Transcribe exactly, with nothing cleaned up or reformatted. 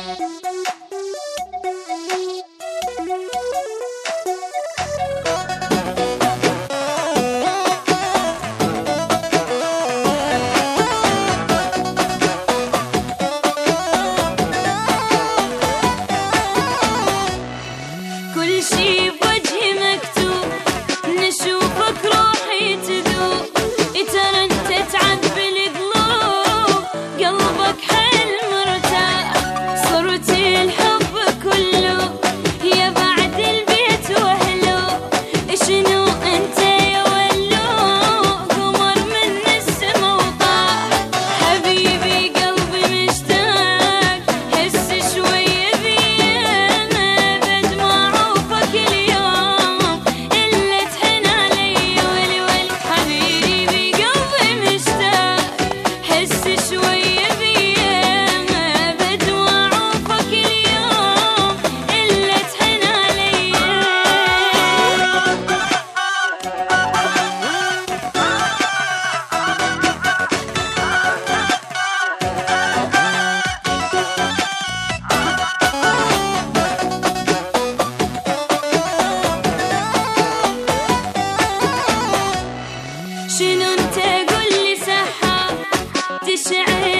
كل شي بوجهي مكتوب، نشوفك روحي تذوب، ترى انت تعذب القلوب، قلبك حيل مرتاح، صرت الحب كله يا بعد البيت واهله، شنو انت يا ولو قمر من السما وطاح، حبيبي قلبي مشتاق حس شوي بيه بعد ما عوفك اليوم الا تحن علي ولي ولي، حبيبي قلبي مشتاق حس شوي بيه بعد ما عوفك اليوم الا تحن علي. شنو انت قولي سحاب تشعل